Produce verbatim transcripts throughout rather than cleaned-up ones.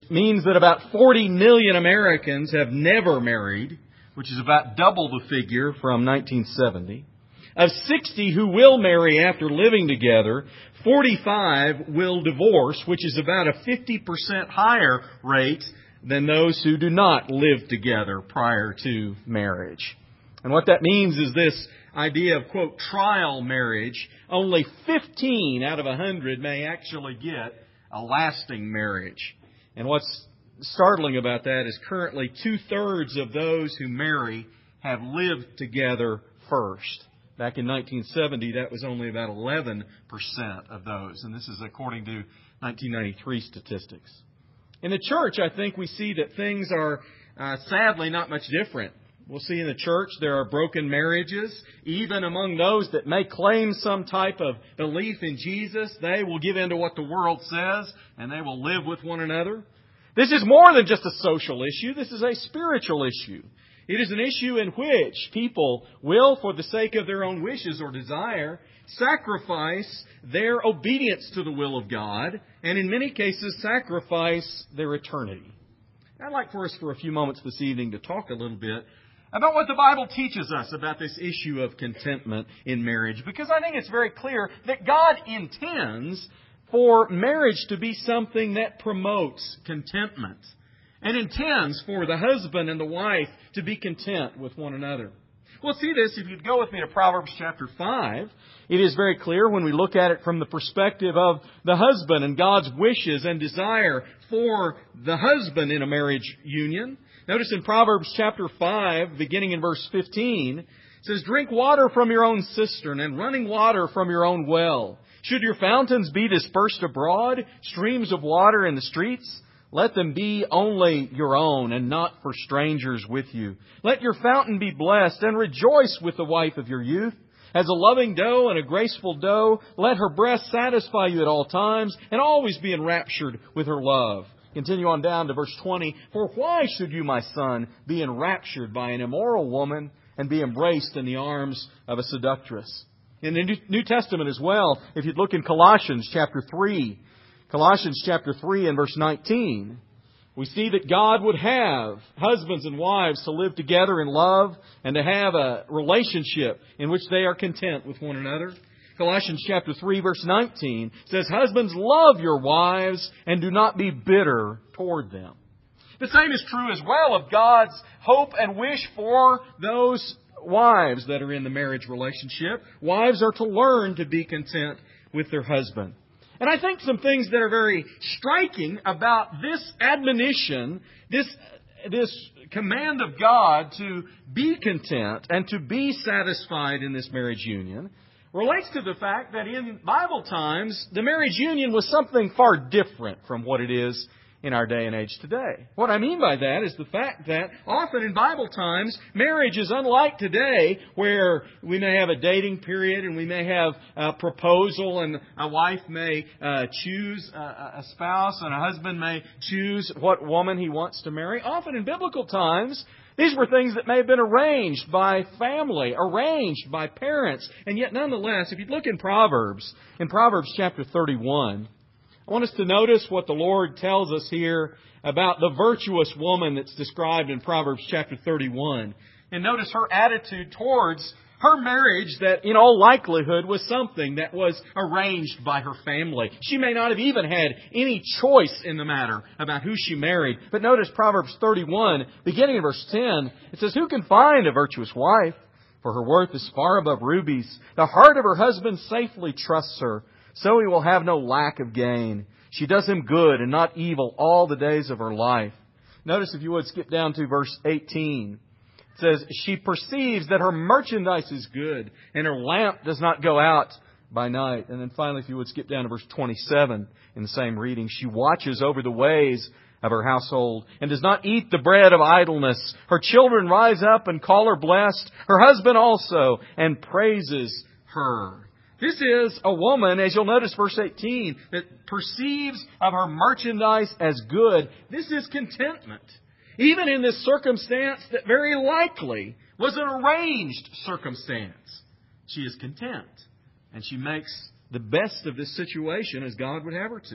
means that about forty million Americans have never married, which is about double the figure from nineteen seventy. Of sixty who will marry after living together, forty-five will divorce, which is about a fifty percent higher rate than those who do not live together prior to marriage. And what that means is this idea of, quote, trial marriage. Only fifteen out of one hundred may actually get a lasting marriage. And what's startling about that is currently two-thirds of those who marry have lived together first. Back in nineteen seventy, that was only about eleven percent of those. And this is according to nineteen ninety-three statistics. In the church, I think we see that things are uh, sadly not much different. We'll see in the church there are broken marriages. Even among those that may claim some type of belief in Jesus, they will give in to what the world says and they will live with one another. This is more than just a social issue. This is a spiritual issue. It is an issue in which people will, for the sake of their own wishes or desire, sacrifice their obedience to the will of God, and in many cases sacrifice their eternity. I'd like for us for a few moments this evening to talk a little bit about what the Bible teaches us about this issue of contentment in marriage, because I think it's very clear that God intends for marriage to be something that promotes contentment, and intends for the husband and the wife to be content with one another. We'll see this if you'd go with me to Proverbs chapter five. It is very clear when we look at it from the perspective of the husband and God's wishes and desire for the husband in a marriage union. Notice in Proverbs chapter five, beginning in verse fifteen, it says, "Drink water from your own cistern and running water from your own well. Should your fountains be dispersed abroad, streams of water in the streets? Let them be only your own and not for strangers with you. Let your fountain be blessed and rejoice with the wife of your youth. As a loving doe and a graceful doe, let her breast satisfy you at all times and always be enraptured with her love." Continue on down to verse twenty. "For why should you, my son, be enraptured by an immoral woman and be embraced in the arms of a seductress?" In the New Testament as well, if you'd look in Colossians chapter three, Colossians chapter three and verse nineteen, we see that God would have husbands and wives to live together in love and to have a relationship in which they are content with one another. Colossians chapter three verse nineteen says, "Husbands, love your wives and do not be bitter toward them." The same is true as well of God's hope and wish for those wives that are in the marriage relationship. Wives are to learn to be content with their husband. And I think some things that are very striking about this admonition, this, this command of God to be content and to be satisfied in this marriage union, relates to the fact that in Bible times, the marriage union was something far different from what it is in our day and age today. What I mean by that is the fact that often in Bible times, marriage is unlike today, where we may have a dating period and we may have a proposal and a wife may uh, choose a, a spouse and a husband may choose what woman he wants to marry. Often in biblical times, these were things that may have been arranged by family, arranged by parents. And yet nonetheless, if you look in Proverbs, in Proverbs chapter thirty-one, I want us to notice what the Lord tells us here about the virtuous woman that's described in Proverbs chapter thirty-one. And notice her attitude towards her marriage that in all likelihood was something that was arranged by her family. She may not have even had any choice in the matter about who she married. But notice Proverbs thirty-one, beginning in verse ten, it says, "Who can find a virtuous wife? For her worth is far above rubies. The heart of her husband safely trusts her, so he will have no lack of gain. She does him good and not evil all the days of her life." Notice, if you would, skip down to verse eighteen. It says, "She perceives that her merchandise is good, and her lamp does not go out by night." And then finally, if you would, skip down to verse twenty-seven in the same reading. "She watches over the ways of her household and does not eat the bread of idleness. Her children rise up and call her blessed, her husband also, and praises her." This is a woman, as you'll notice verse eighteen, that perceives of her merchandise as good. This is contentment. Even in this circumstance that very likely was an arranged circumstance, she is content. And she makes the best of this situation as God would have her to.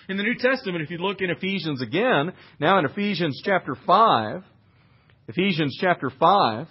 In the New Testament, if you look in Ephesians again, now in Ephesians chapter five, Ephesians chapter five,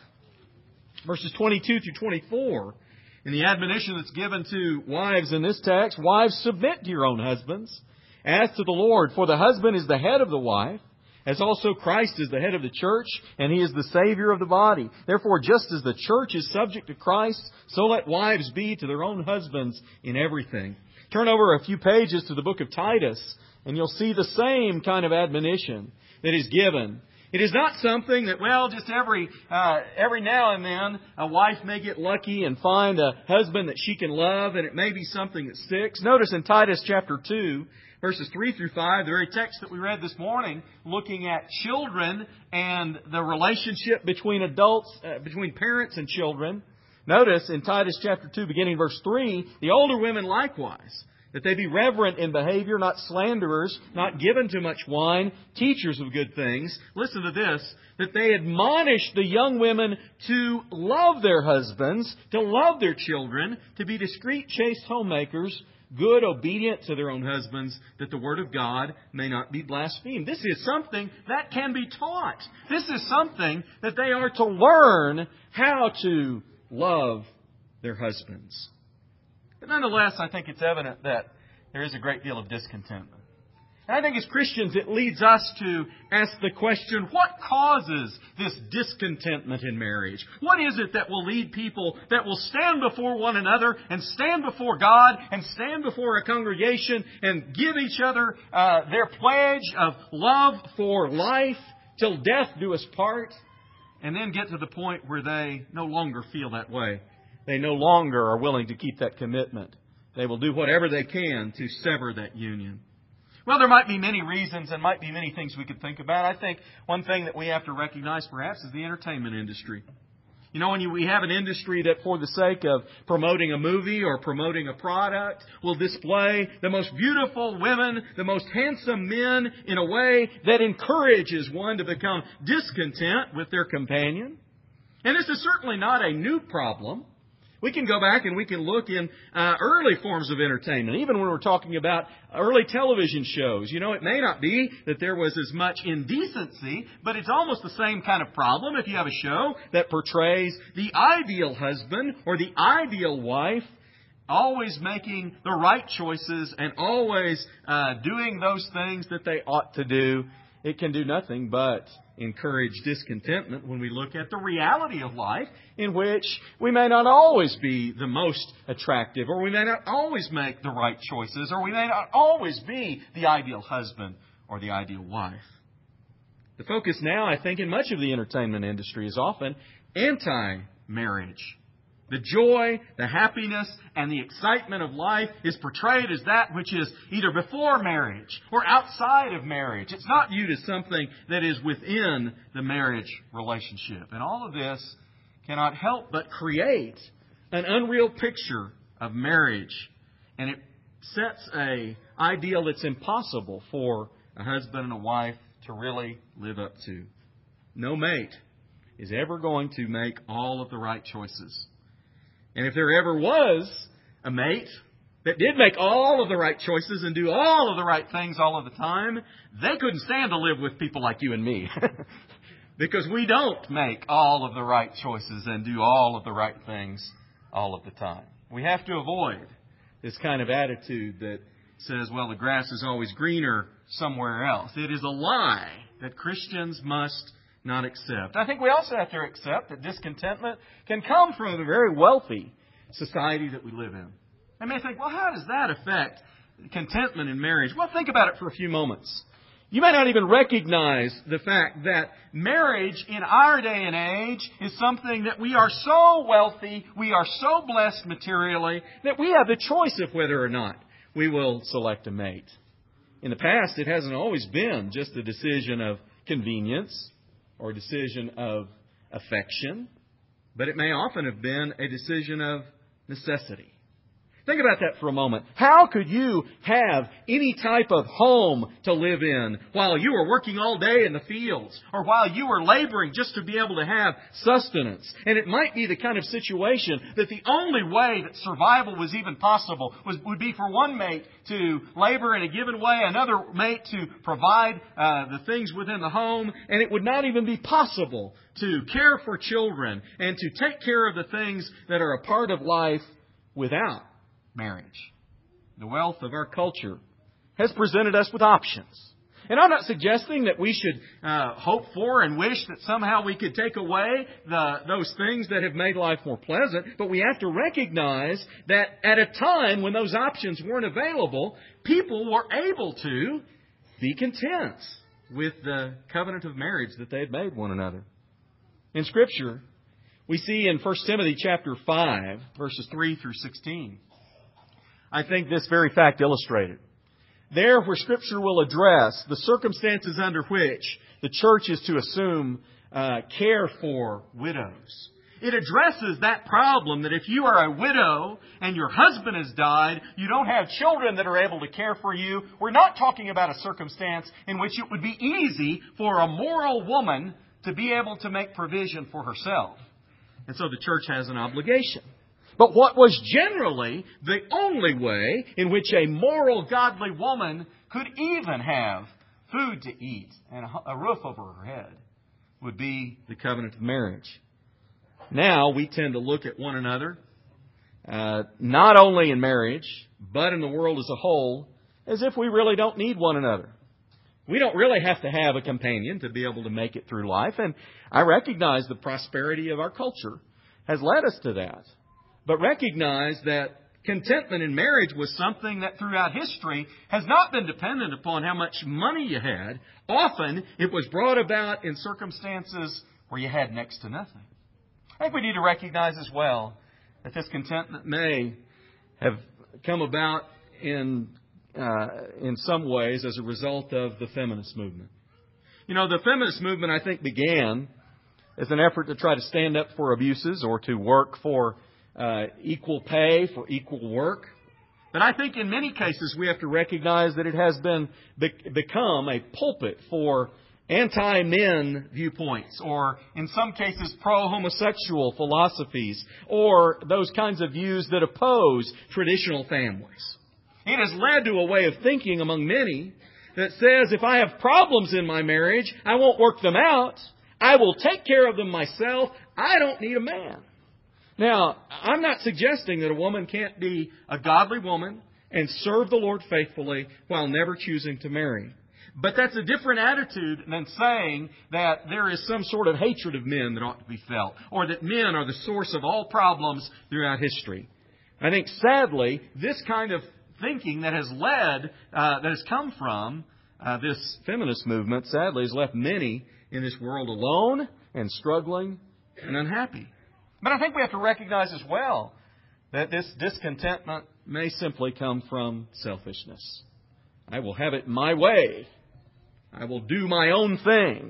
verses twenty-two through twenty-four, in the admonition that's given to wives in this text, wives, submit to your own husbands, as to the Lord, for the husband is the head of the wife, as also Christ is the head of the church, and He is the Savior of the body. Therefore, just as the church is subject to Christ, so let wives be to their own husbands in everything. Turn over a few pages to the book of Titus, and you'll see the same kind of admonition that is given. It is not something that, well, just every uh, every now and then a wife may get lucky and find a husband that she can love, and it may be something that sticks. Notice in Titus chapter two, verses three through five, the very text that we read this morning, looking at children and the relationship between adults, uh, between parents and children. Notice in Titus chapter two, beginning verse three, the older women likewise, that they be reverent in behavior, not slanderers, not given to much wine, teachers of good things. Listen to this, that they admonish the young women to love their husbands, to love their children, to be discreet, chaste homemakers, good, obedient to their own husbands, that the word of God may not be blasphemed. This is something that can be taught. This is something that they are to learn how to love their husbands. But nonetheless, I think it's evident that there is a great deal of discontentment. And I think as Christians, it leads us to ask the question, what causes this discontentment in marriage? What is it that will lead people that will stand before one another and stand before God and stand before a congregation and give each other uh, their pledge of love for life till death do us part, and then get to the point where they no longer feel that way? They no longer are willing to keep that commitment. They will do whatever they can to sever that union. Well, there might be many reasons and might be many things we could think about. I think one thing that we have to recognize perhaps is the entertainment industry. You know, when you, we have an industry that for the sake of promoting a movie or promoting a product will display the most beautiful women, the most handsome men in a way that encourages one to become discontent with their companion. And this is certainly not a new problem. We can go back and we can look in uh, early forms of entertainment, even when we're talking about early television shows. You know, it may not be that there was as much indecency, but it's almost the same kind of problem if you have a show that portrays the ideal husband or the ideal wife always making the right choices and always uh, doing those things that they ought to do. It can do nothing but encourage discontentment when we look at the reality of life, in which we may not always be the most attractive, or we may not always make the right choices, or we may not always be the ideal husband or the ideal wife. The focus now, I think, in much of the entertainment industry is often anti-marriage. The joy, the happiness, and the excitement of life is portrayed as that which is either before marriage or outside of marriage. It's not viewed as something that is within the marriage relationship. And all of this cannot help but create an unreal picture of marriage. And it sets an ideal that's impossible for a husband and a wife to really live up to. No mate is ever going to make all of the right choices. And if there ever was a mate that did make all of the right choices and do all of the right things all of the time, they couldn't stand to live with people like you and me. Because we don't make all of the right choices and do all of the right things all of the time. We have to avoid this kind of attitude that says, well, the grass is always greener somewhere else. It is a lie that Christians must not accept. I think we also have to accept that discontentment can come from the very wealthy society that we live in. I may think, well, how does that affect contentment in marriage? Well, think about it for a few moments. You may not even recognize the fact that marriage in our day and age is something that we are so wealthy, we are so blessed materially, that we have the choice of whether or not we will select a mate. In the past, it hasn't always been just a decision of convenience or a decision of affection, but it may often have been a decision of necessity. Think about that for a moment. How could you have any type of home to live in while you were working all day in the fields or while you were laboring just to be able to have sustenance? And it might be the kind of situation that the only way that survival was even possible was, would be for one mate to labor in a given way, another mate to provide uh, the things within the home, and it would not even be possible to care for children and to take care of the things that are a part of life without marriage. The wealth of our culture has presented us with options. And I'm not suggesting that we should uh, hope for and wish that somehow we could take away the, those things that have made life more pleasant, but we have to recognize that at a time when those options weren't available, people were able to be content with the covenant of marriage that they had made one another. In Scripture, we see in First Timothy chapter five, verses three through sixteen, I think this very fact illustrated. There where Scripture will address the circumstances under which the church is to assume uh, care for widows. It addresses that problem that if you are a widow and your husband has died, you don't have children that are able to care for you. We're not talking about a circumstance in which it would be easy for a moral woman to be able to make provision for herself. And so the church has an obligation. But what was generally the only way in which a moral, godly woman could even have food to eat and a roof over her head would be the covenant of marriage. Now we tend to look at one another, uh, not only in marriage, but in the world as a whole, as if we really don't need one another. We don't really have to have a companion to be able to make it through life. And I recognize the prosperity of our culture has led us to that. But recognize that contentment in marriage was something that throughout history has not been dependent upon how much money you had. Often it was brought about in circumstances where you had next to nothing. I think we need to recognize as well that this contentment may have come about in uh, in some ways as a result of the feminist movement. You know, the feminist movement, I think, began as an effort to try to stand up for abuses or to work for Uh, equal pay for equal work. But I think in many cases we have to recognize that it has been be- become a pulpit for anti-men viewpoints, or in some cases pro-homosexual philosophies, or those kinds of views that oppose traditional families. It has led to a way of thinking among many that says if I have problems in my marriage, I won't work them out. I will take care of them myself. I don't need a man. Now, I'm not suggesting that a woman can't be a godly woman and serve the Lord faithfully while never choosing to marry. But that's a different attitude than saying that there is some sort of hatred of men that ought to be felt, or that men are the source of all problems throughout history. I think, sadly, this kind of thinking that has led, uh, that has come from uh, this feminist movement, sadly, has left many in this world alone and struggling and unhappy. But I think we have to recognize as well that this discontentment may simply come from selfishness. I will have it my way. I will do my own thing.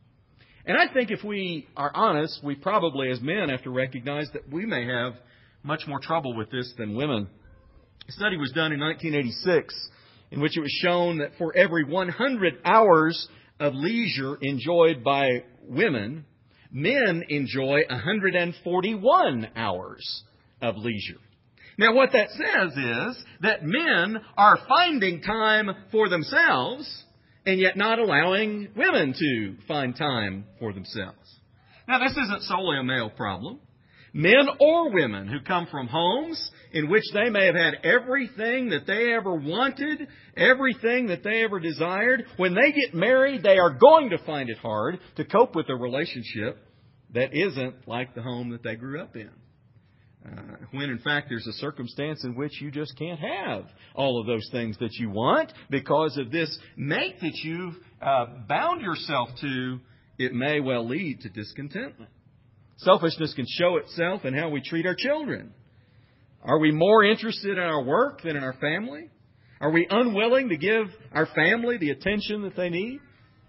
And I think if we are honest, we probably as men have to recognize that we may have much more trouble with this than women. A study was done in nineteen eighty-six in which it was shown that for every one hundred hours of leisure enjoyed by women, men enjoy one hundred forty-one hours of leisure. Now, what that says is that men are finding time for themselves and yet not allowing women to find time for themselves. Now, this isn't solely a male problem. Men or women who come from homes in which they may have had everything that they ever wanted, everything that they ever desired, when they get married, they are going to find it hard to cope with a relationship that isn't like the home that they grew up in. Uh, when, in fact, there's a circumstance in which you just can't have all of those things that you want because of this mate that you've uh, bound yourself to, it may well lead to discontentment. Selfishness can show itself in how we treat our children. Are we more interested in our work than in our family? Are we unwilling to give our family the attention that they need?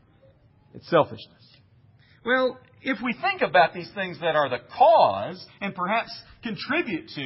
It's selfishness. Well, if we think about these things that are the cause and perhaps contribute to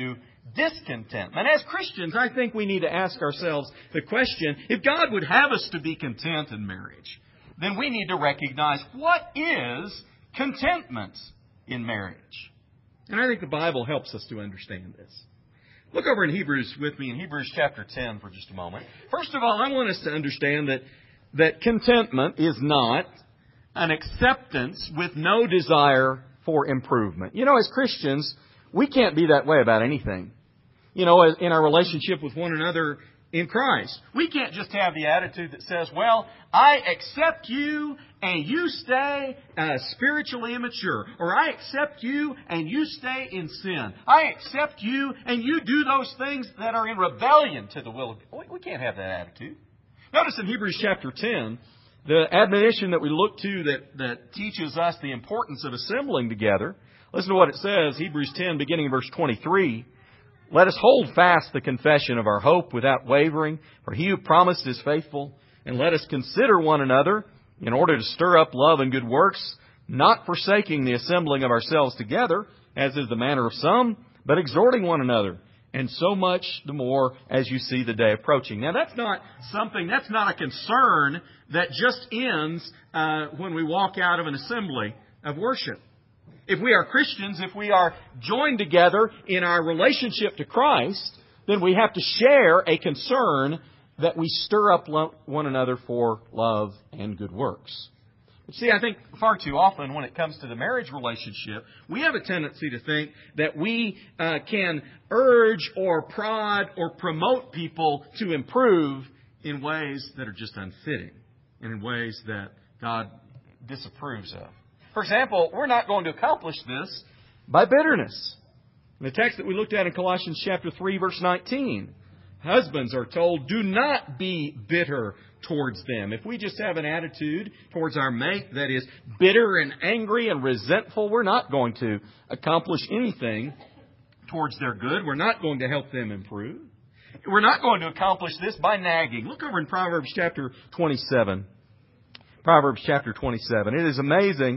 discontentment. As Christians, I think we need to ask ourselves the question, if God would have us to be content in marriage, then we need to recognize what is contentment in marriage. And I think the Bible helps us to understand this. Look over in Hebrews with me, in Hebrews chapter ten for just a moment. First of all, I want us to understand that, that contentment is not an acceptance with no desire for improvement. You know, as Christians, we can't be that way about anything. You know, in our relationship with one another in Christ, we can't just have the attitude that says, well, I accept you and you stay uh, spiritually immature. Or I accept you and you stay in sin. I accept you and you do those things that are in rebellion to the will of God. We can't have that attitude. Notice in Hebrews chapter ten, the admonition that we look to that, that teaches us the importance of assembling together. Listen to what it says, Hebrews ten, beginning in verse twenty-three. Let us hold fast the confession of our hope without wavering, for He who promised is faithful. And let us consider one another in order to stir up love and good works, not forsaking the assembling of ourselves together, as is the manner of some, but exhorting one another, and so much the more as you see the day approaching. Now, that's not something, that's not a concern that just ends uh, when we walk out of an assembly of worship. If we are Christians, if we are joined together in our relationship to Christ, then we have to share a concern that we stir up one another for love and good works. But see, I think far too often when it comes to the marriage relationship, we have a tendency to think that we uh, can urge or prod or promote people to improve in ways that are just unfitting and in ways that God disapproves of. For example, we're not going to accomplish this by bitterness. In the text that we looked at in Colossians chapter three, verse nineteen, husbands are told, do not be bitter towards them. If we just have an attitude towards our mate that is bitter and angry and resentful, we're not going to accomplish anything towards their good. We're not going to help them improve. We're not going to accomplish this by nagging. Look over in Proverbs chapter twenty-seven. Proverbs chapter twenty-seven. It is amazing.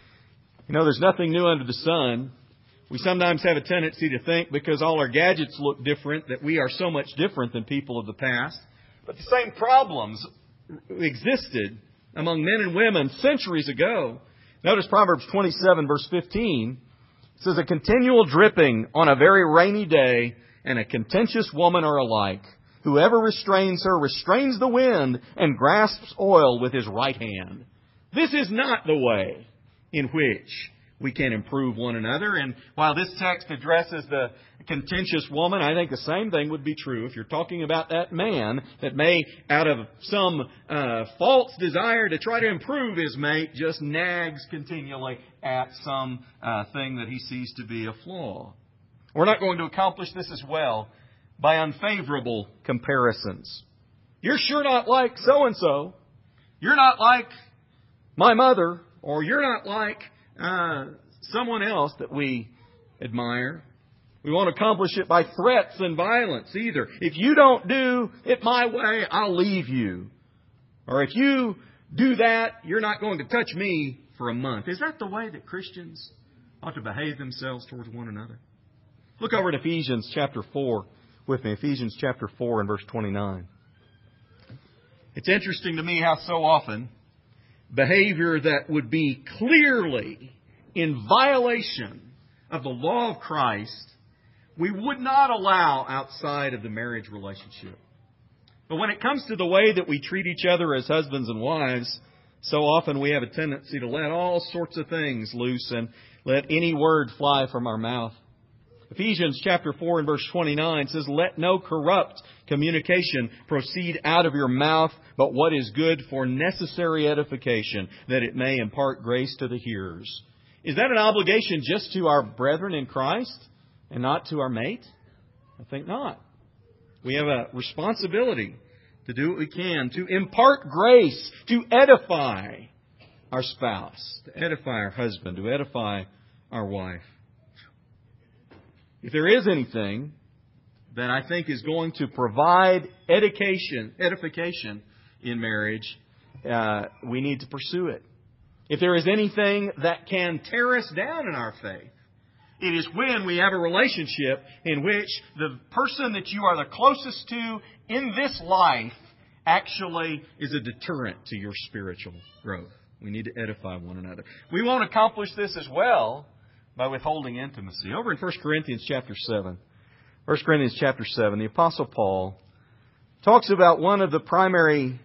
You know, there's nothing new under the sun. We sometimes have a tendency to think because all our gadgets look different that we are so much different than people of the past. But the same problems existed among men and women centuries ago. Notice Proverbs twenty-seven, verse fifteen. It says, a continual dripping on a very rainy day and a contentious woman are alike. Whoever restrains her restrains the wind and grasps oil with his right hand. This is not the way in which we can improve one another. And while this text addresses the contentious woman, I think the same thing would be true if you're talking about that man that may, out of some uh, false desire to try to improve his mate, just nags continually at some uh, thing that he sees to be a flaw. We're not going to accomplish this as well by unfavorable comparisons. You're sure not like so-and-so. You're not like my mother. Or you're not like uh, someone else that we admire. We won't accomplish it by threats and violence either. If you don't do it my way, I'll leave you. Or if you do that, you're not going to touch me for a month. Is that the way that Christians ought to behave themselves towards one another? Look over at Ephesians chapter four with me. Ephesians chapter four and verse twenty-nine. It's interesting to me how so often behavior that would be clearly in violation of the law of Christ, we would not allow outside of the marriage relationship. But when it comes to the way that we treat each other as husbands and wives, so often we have a tendency to let all sorts of things loose and let any word fly from our mouth. Ephesians chapter four and verse twenty-nine says, let no corrupt communication proceed out of your mouth, but what is good for necessary edification, that it may impart grace to the hearers. Is that an obligation just to our brethren in Christ and not to our mate? I think not. We have a responsibility to do what we can to impart grace, to edify our spouse, to edify our husband, to edify our wife. If there is anything that I think is going to provide education, edification in marriage, uh, we need to pursue it. If there is anything that can tear us down in our faith, It is when we have a relationship in which the person that you are the closest to in this life actually is a deterrent to your spiritual growth. We need to edify one another. We won't accomplish this as well by withholding intimacy. Over in First Corinthians chapter seven, First Corinthians chapter seven, the Apostle Paul talks about one of the primary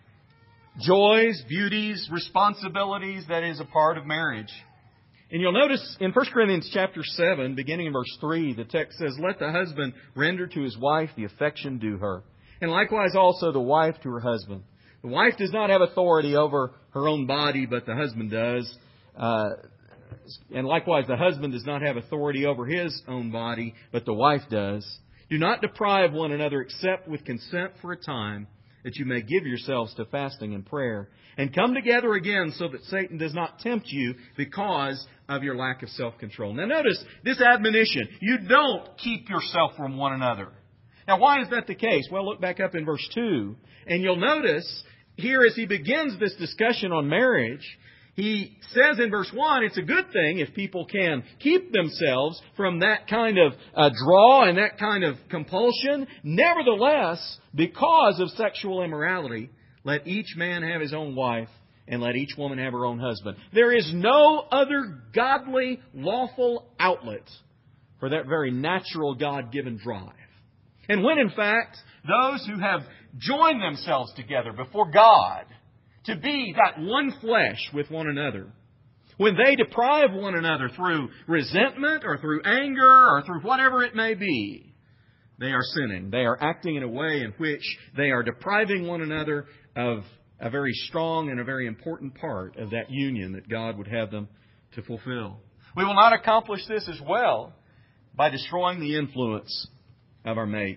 joys, beauties, responsibilities that is a part of marriage. And you'll notice in First Corinthians chapter seven, beginning in verse three, the text says, "Let the husband render to his wife the affection due her, and likewise also the wife to her husband. The wife does not have authority over her own body, but the husband does. Uh, and likewise the husband does not have authority over his own body, but the wife does. Do not deprive one another except with consent for a time, that you may give yourselves to fasting and prayer, and come together again so that Satan does not tempt you because of your lack of self-control." Now notice this admonition. You don't keep yourself from one another. Now why is that the case? Well, look back up in verse two, and you'll notice here as he begins this discussion on marriage, he says in verse one, it's a good thing if people can keep themselves from that kind of uh, draw and that kind of compulsion. Nevertheless, because of sexual immorality, let each man have his own wife, and let each woman have her own husband. There is no other godly, lawful outlet for that very natural God-given drive. And when, in fact, those who have joined themselves together before God to be that one flesh with one another, when they deprive one another through resentment or through anger or through whatever it may be, they are sinning. They are acting in a way in which they are depriving one another of a very strong and a very important part of that union that God would have them to fulfill. We will not accomplish this as well by destroying the influence of our mate.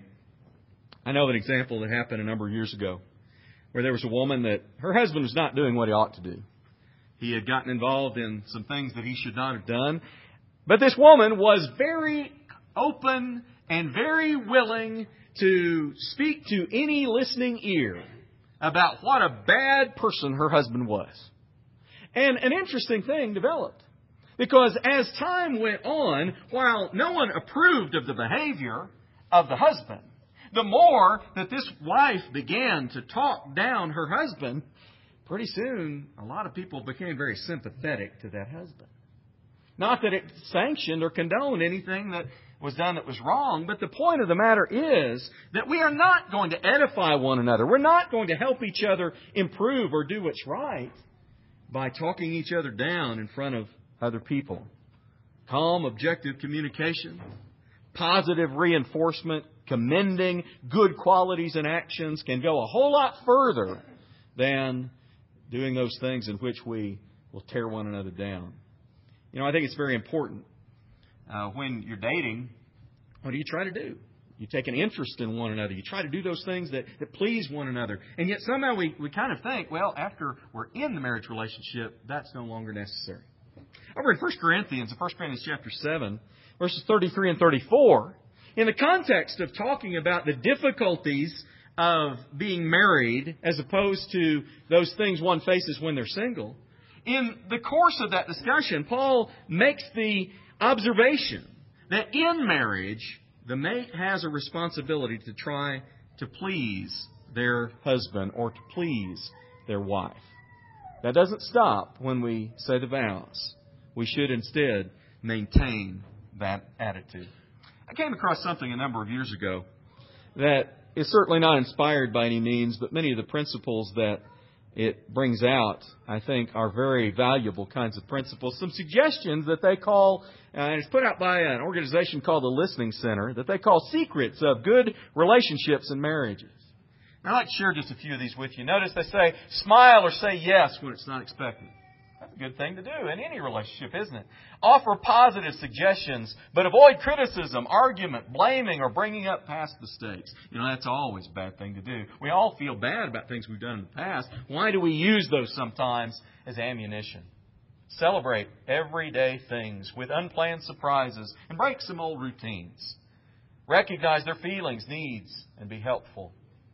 I know of an example that happened a number of years ago where there was a woman that her husband was not doing what he ought to do. He had gotten involved in some things that he should not have done. But this woman was very open and very willing to speak to any listening ear about what a bad person her husband was. And an interesting thing developed. Because as time went on, while no one approved of the behavior of the husband, the more that this wife began to talk down her husband, pretty soon a lot of people became very sympathetic to that husband. Not that it sanctioned or condoned anything that was done that was wrong, but the point of the matter is that we are not going to edify one another. We're not going to help each other improve or do what's right by talking each other down in front of other people. Calm, objective communication, positive reinforcement, commending good qualities and actions can go a whole lot further than doing those things in which we will tear one another down. You know, I think it's very important. Uh, when you're dating, what do you try to do? You take an interest in one another. You try to do those things that, that please one another. And yet somehow we, we kind of think, well, after we're in the marriage relationship, that's no longer necessary. Over in First Corinthians, in First Corinthians chapter seven, verses thirty-three and thirty-four, in the context of talking about the difficulties of being married as opposed to those things one faces when they're single, in the course of that discussion, Paul makes the observation that in marriage, the mate has a responsibility to try to please their husband or to please their wife. That doesn't stop when we say the vows. We should instead maintain that attitude. I came across something a number of years ago that is certainly not inspired by any means, but many of the principles that it brings out, I think, are very valuable kinds of principles. Some suggestions that they call, uh, and it's put out by an organization called the Listening Center, that they call secrets of good relationships and marriages. I'd like to share just a few of these with you. Notice they say, smile or say yes when it's not expected. That's a good thing to do in any relationship, isn't it? Offer positive suggestions, but avoid criticism, argument, blaming, or bringing up past mistakes. You know, that's always a bad thing to do. We all feel bad about things we've done in the past. Why do we use those sometimes as ammunition? Celebrate everyday things with unplanned surprises and break some old routines. Recognize their feelings, needs, and be helpful.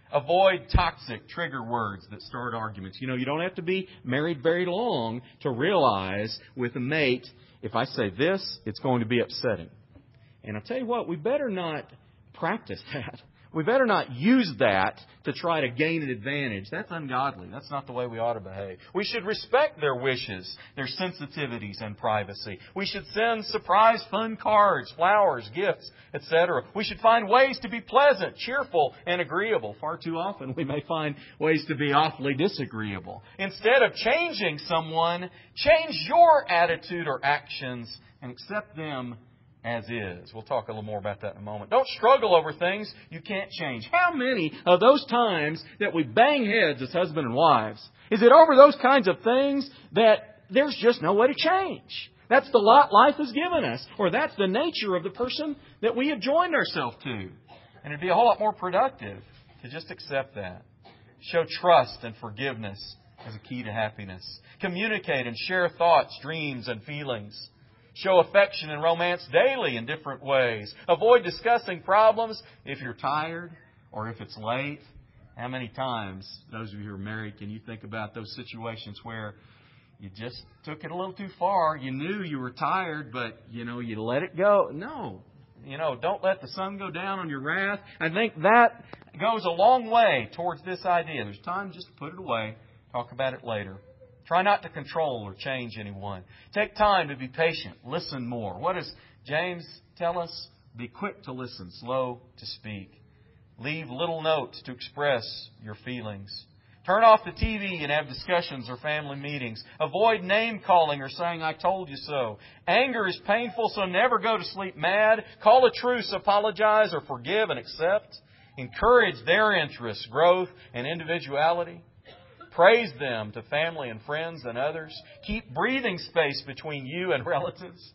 Avoid toxic trigger words that start arguments. You know, you don't have to be married very long to realize with a mate, if I say this, it's going to be upsetting. And I'll tell you what, we better not practice that. We better not use that to try to gain an advantage. That's ungodly. That's not the way we ought to behave. We should respect their wishes, their sensitivities, and privacy. We should send surprise fun cards, flowers, gifts, et cetera. We should find ways to be pleasant, cheerful, and agreeable. Far too often we may find ways to be awfully disagreeable. Instead of changing someone, change your attitude or actions and accept them as is. We'll talk a little more about that in a moment. Don't struggle over things you can't change. How many of those times that we bang heads as husband and wives, is it over those kinds of things that there's just no way to change? That's the lot life has given us. Or that's the nature of the person that we have joined ourselves to. And it'd be a whole lot more productive to just accept that. Show trust and forgiveness as a key to happiness. Communicate and share thoughts, dreams, and feelings. Show affection and romance daily in different ways. Avoid discussing problems if you're tired or if it's late. How many times, those of you who are married, can you think about those situations where you just took it a little too far? You knew you were tired, but, you know, you let it go. No. You know, don't let the sun go down on your wrath. I think that goes a long way towards this idea. There's time just to put it away. Talk about it later. Try not to control or change anyone. Take time to be patient. Listen more. What does James tell us? Be quick to listen, slow to speak. Leave little notes to express your feelings. Turn off the T V and have discussions or family meetings. Avoid name-calling or saying, "I told you so." Anger is painful, so never go to sleep mad. Call a truce, apologize, or forgive and accept. Encourage their interests, growth, and individuality. Praise them to family and friends and others. Keep breathing space between you and relatives.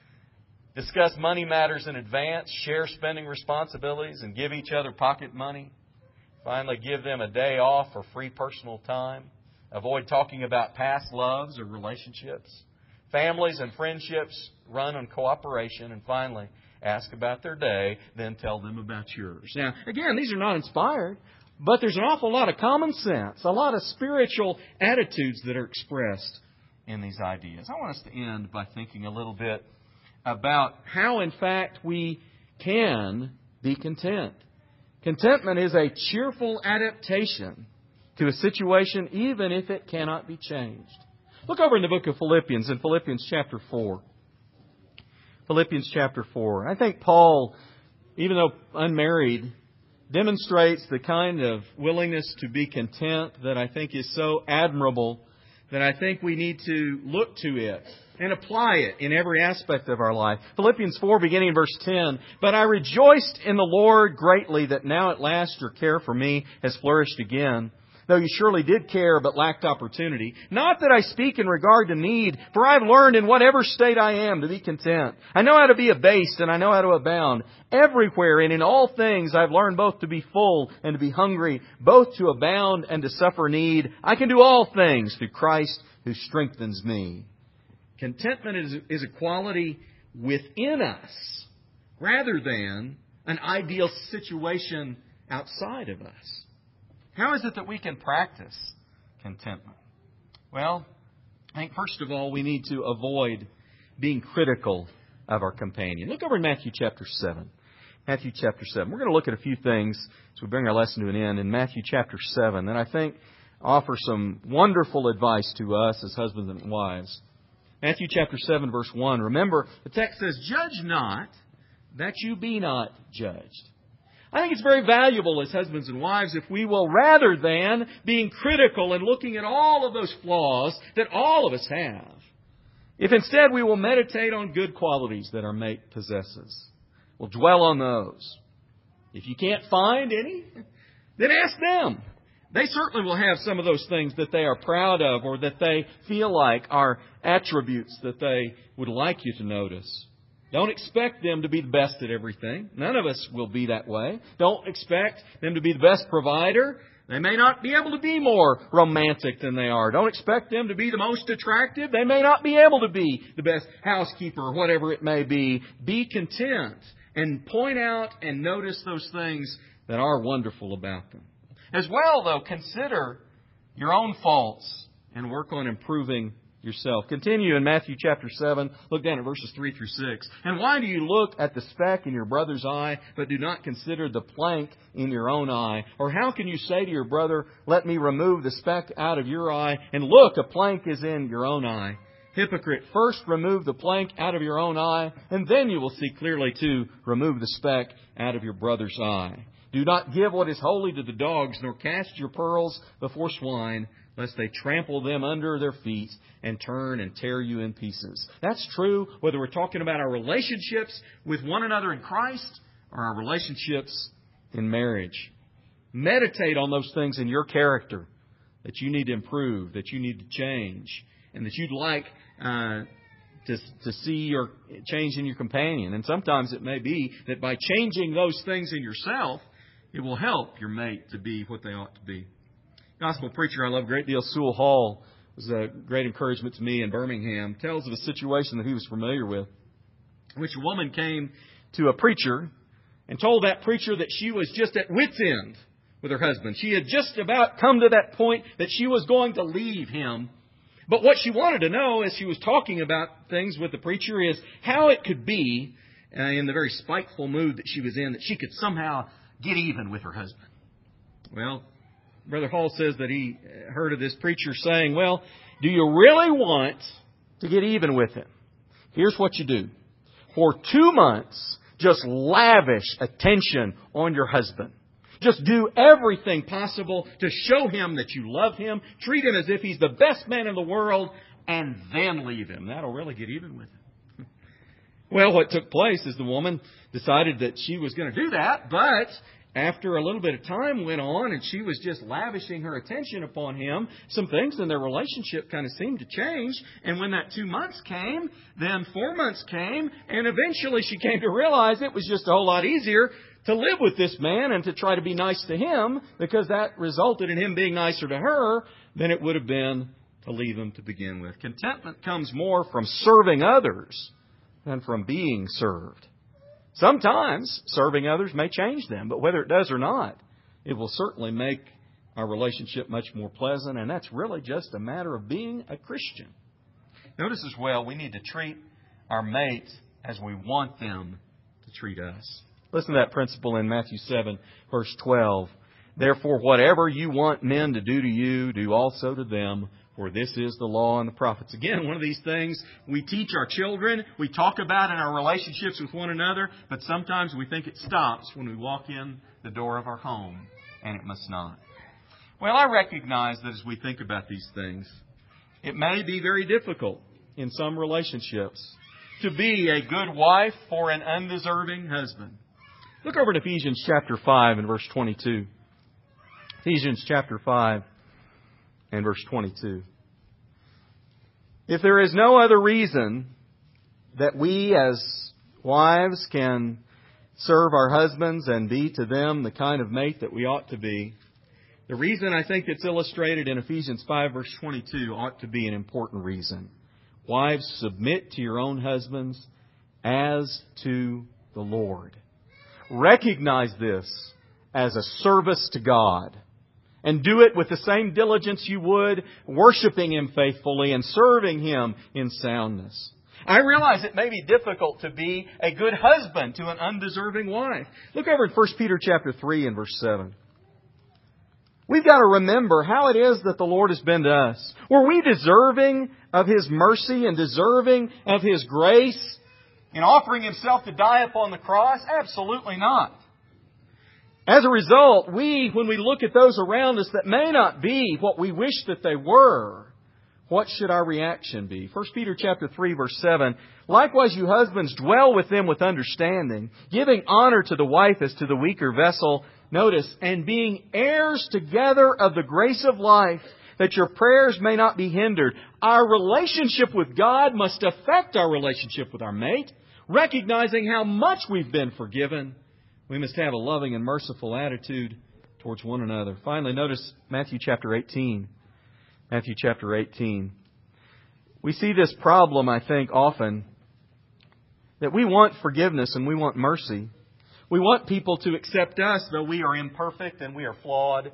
Discuss money matters in advance. Share spending responsibilities and give each other pocket money. Finally, give them a day off or free personal time. Avoid talking about past loves or relationships. Families and friendships run on cooperation. And finally, ask about their day, then tell them about yours. Now, again, these are not inspired. But there's an awful lot of common sense, a lot of spiritual attitudes that are expressed in these ideas. I want us to end by thinking a little bit about how, in fact, we can be content. Contentment is a cheerful adaptation to a situation, even if it cannot be changed. Look over in the book of Philippians, in Philippians chapter four. Philippians chapter four. I think Paul, even though unmarried, demonstrates the kind of willingness to be content that I think is so admirable that I think we need to look to it and apply it in every aspect of our life. Philippians four, beginning in verse ten. But I rejoiced in the Lord greatly that now at last your care for me has flourished again, though you surely did care but lacked opportunity. Not that I speak in regard to need, for I have learned in whatever state I am to be content. I know how to be abased and I know how to abound. Everywhere and in all things I have learned both to be full and to be hungry, both to abound and to suffer need. I can do all things through Christ who strengthens me. Contentment is, is a quality within us rather than an ideal situation outside of us. How is it that we can practice contentment? Well, I think first of all we need to avoid being critical of our companion. Look over in Matthew chapter seven. Matthew chapter seven. We're going to look at a few things as we bring our lesson to an end in Matthew chapter seven that I think offer some wonderful advice to us as husbands and wives. Matthew chapter seven, verse one. Remember, the text says, "Judge not, that you be not judged." I think it's very valuable as husbands and wives if we will, rather than being critical and looking at all of those flaws that all of us have, if instead we will meditate on good qualities that our mate possesses. We'll dwell on those. If you can't find any, then ask them. They certainly will have some of those things that they are proud of or that they feel like are attributes that they would like you to notice. Don't expect them to be the best at everything. None of us will be that way. Don't expect them to be the best provider. They may not be able to be more romantic than they are. Don't expect them to be the most attractive. They may not be able to be the best housekeeper or whatever it may be. Be content and point out and notice those things that are wonderful about them. As well, though, consider your own faults and work on improving yourself. Continue in Matthew chapter seven. Look down at verses three through six. And why do you look at the speck in your brother's eye, but do not consider the plank in your own eye? Or how can you say to your brother, let me remove the speck out of your eye, and look, a plank is in your own eye? Hypocrite, first remove the plank out of your own eye, and then you will see clearly to remove the speck out of your brother's eye. Do not give what is holy to the dogs, nor cast your pearls before swine, lest they trample them under their feet and turn and tear you in pieces. That's true whether we're talking about our relationships with one another in Christ or our relationships in marriage. Meditate on those things in your character that you need to improve, that you need to change, and that you'd like uh, to, to see your change in your companion. And sometimes it may be that by changing those things in yourself, it will help your mate to be what they ought to be. Gospel preacher I love a great deal, Sewell Hall, was a great encouragement to me in Birmingham, tells of a situation that he was familiar with, in which a woman came to a preacher and told that preacher that she was just at wit's end with her husband. She had just about come to that point that she was going to leave him. But what she wanted to know as she was talking about things with the preacher is how it could be, uh, in the very spiteful mood that she was in, that she could somehow get even with her husband. Well, Brother Hall says that he heard of this preacher saying, well, do you really want to get even with him? Here's what you do. For two months, just lavish attention on your husband. Just do everything possible to show him that you love him. Treat him as if he's the best man in the world, and then leave him. That'll really get even with him. Well, what took place is the woman decided that she was going to do that, but after a little bit of time went on and she was just lavishing her attention upon him, some things in their relationship kind of seemed to change. And when that two months came, then four months came, and eventually she came to realize it was just a whole lot easier to live with this man and to try to be nice to him, because that resulted in him being nicer to her than it would have been to leave him to begin with. Contentment comes more from serving others than from being served. Sometimes serving others may change them, but whether it does or not, it will certainly make our relationship much more pleasant, and that's really just a matter of being a Christian. Notice as well, we need to treat our mate as we want them to treat us. Listen to that principle in Matthew seven, verse twelve. Therefore, whatever you want men to do to you, do also to them, for this is the law and the prophets. Again, one of these things we teach our children, we talk about in our relationships with one another, but sometimes we think it stops when we walk in the door of our home, and it must not. Well, I recognize that as we think about these things, it may be very difficult in some relationships to be a good wife for an undeserving husband. Look over at Ephesians chapter five and verse twenty-two. Ephesians chapter five and verse twenty-two. If there is no other reason that we as wives can serve our husbands and be to them the kind of mate that we ought to be, the reason I think it's illustrated in Ephesians five verse twenty-two ought to be an important reason. Wives, submit to your own husbands as to the Lord. Recognize this as a service to God. And do it with the same diligence you would worshiping Him faithfully and serving Him in soundness. I realize it may be difficult to be a good husband to an undeserving wife. Look over in First Peter chapter three and verse seven. We've got to remember how it is that the Lord has been to us. Were we deserving of His mercy and deserving of His grace in offering Himself to die upon the cross? Absolutely not. As a result, we, when we look at those around us that may not be what we wish that they were, what should our reaction be? First Peter chapter three, verse seven. Likewise, you husbands, dwell with them with understanding, giving honor to the wife as to the weaker vessel. Notice, and being heirs together of the grace of life, that your prayers may not be hindered. Our relationship with God must affect our relationship with our mate, recognizing how much we've been forgiven. We must have a loving and merciful attitude towards one another. Finally, notice Matthew chapter eighteen. Matthew chapter eighteen. We see this problem, I think, often, that we want forgiveness and we want mercy. We want people to accept us, though we are imperfect and we are flawed.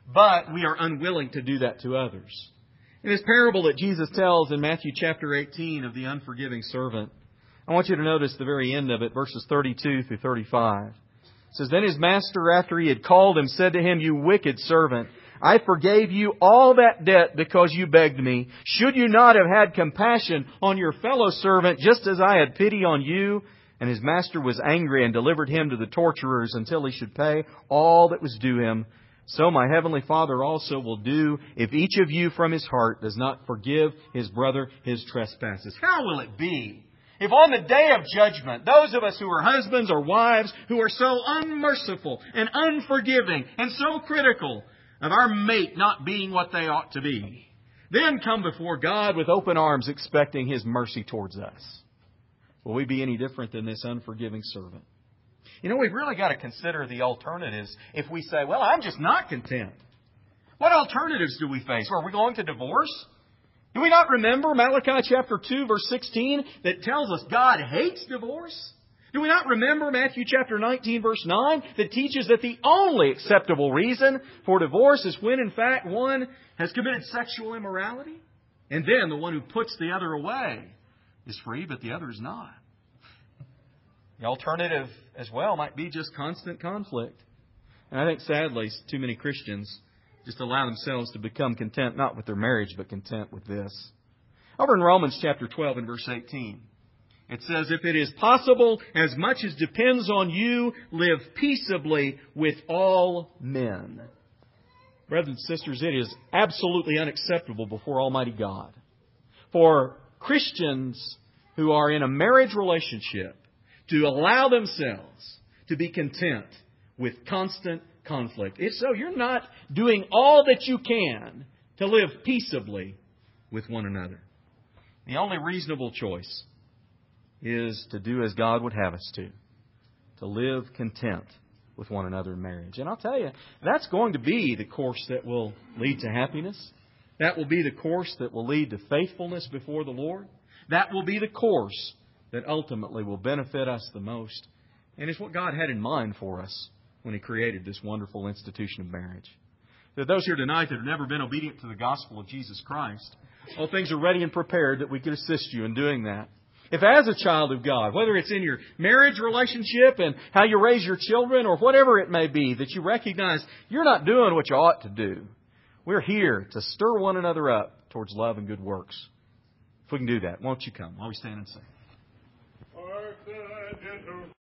but we are unwilling to do that to others. In this parable that Jesus tells in Matthew chapter eighteen of the unforgiving servant, I want you to notice the very end of it, verses thirty-two through thirty-five. It says, Then his master, after he had called him, said to him, You wicked servant, I forgave you all that debt because you begged me. Should you not have had compassion on your fellow servant, just as I had pity on you? And his master was angry and delivered him to the torturers until he should pay all that was due him. So my heavenly Father also will do if each of you from his heart does not forgive his brother his trespasses. How will it be if on the day of judgment, those of us who are husbands or wives who are so unmerciful and unforgiving and so critical of our mate not being what they ought to be, then come before God with open arms expecting His mercy towards us? Will we be any different than this unforgiving servant? You know, we've really got to consider the alternatives if we say, well, I'm just not content. What alternatives do we face? Are we going to divorce? Do we not remember Malachi chapter two, verse sixteen, that tells us God hates divorce? Do we not remember Matthew chapter nineteen, verse nine, that teaches that the only acceptable reason for divorce is when, in fact, one has committed sexual immorality? And then the one who puts the other away is free, but the other is not. The alternative as well might be just constant conflict. And I think, sadly, too many Christians just allow themselves to become content, not with their marriage, but content with this. Over in Romans chapter twelve and verse eighteen, it says, If it is possible, as much as depends on you, live peaceably with all men. Brothers and sisters, it is absolutely unacceptable before Almighty God for Christians who are in a marriage relationship to allow themselves to be content with constant conflict. If so, you're not doing all that you can to live peaceably with one another. The only reasonable choice is to do as God would have us to, to live content with one another in marriage. And I'll tell you, that's going to be the course that will lead to happiness. That will be the course that will lead to faithfulness before the Lord. That will be the course that ultimately will benefit us the most. And it's what God had in mind for us when He created this wonderful institution of marriage. There are those here tonight that have never been obedient to the gospel of Jesus Christ. All things are ready and prepared that we could assist you in doing that. If as a child of God, whether it's in your marriage relationship and how you raise your children or whatever it may be, that you recognize you're not doing what you ought to do, we're here to stir one another up towards love and good works. If we can do that, won't you come while we stand and sing?